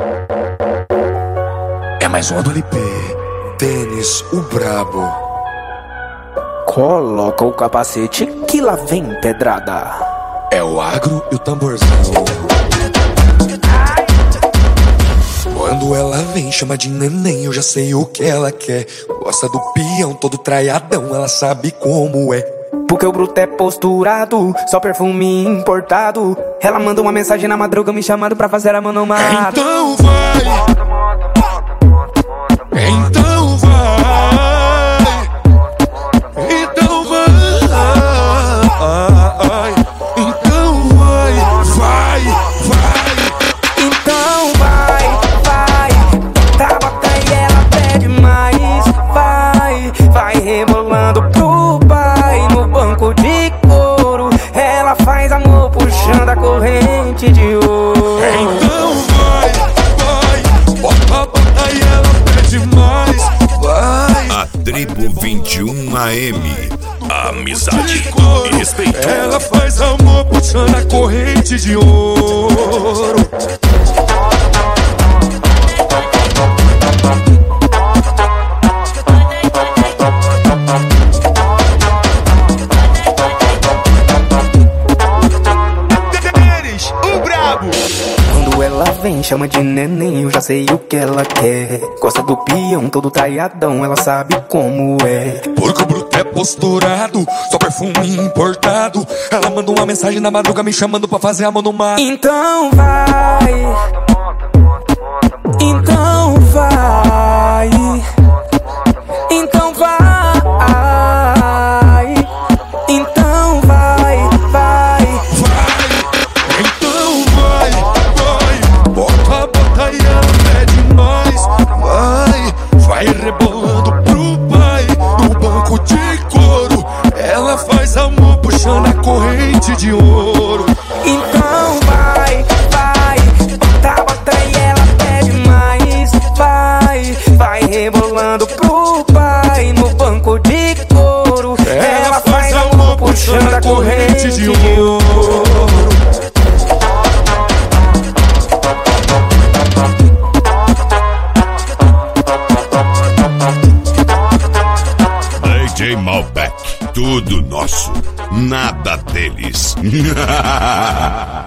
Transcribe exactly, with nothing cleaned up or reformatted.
É mais uma do L P. Tênis, o brabo. Coloca o capacete que lá vem pedrada. É o agro e o tamborzão. Quando ela vem, chama de neném, eu já sei o que ela quer. Gosta do peão, todo traiadão, ela sabe como é. Porque o bruto é posturado, só perfume importado. Ela manda uma mensagem na madruga me chamando pra fazer a mão no mato. Então vai, então vai, então vai, então vai, vai, vai. Então vai, vai, tá bota e ela pede mais. Vai, vai rebolando pro pai no banco de couro. Ela faz amor puxando a corrente de ouro. Então vai, vai, bota, bota e ela pede mais. Vai. A Tribo vinte e um A M. Amizade e respeito. Ela faz amor puxando a corrente de ouro. Tênis, o brabo. Quando ela vem, chama de neném, eu já sei o que ela quer. Gosta do peão, todo traiadão, ela sabe como é. Porque o bruto é posturado, só perfume importado. Ela manda uma mensagem na madruga me chamando pra fazer a mão no mar. Então vai, então vai, então vai, então vai, vai. Vai, então vai, vai. Bota, bota e ela pede mais. Vai, vai rebolando pro pai no banco de couro. Ela faz amor puxando a corrente de ouro. Então vai, vai, bota, bota e ela pede mais. Vai, vai rebolando pro pai no banco de couro. Ela faz amor puxando a corrente de ouro. D J Malbec. Tudo nosso, nada deles.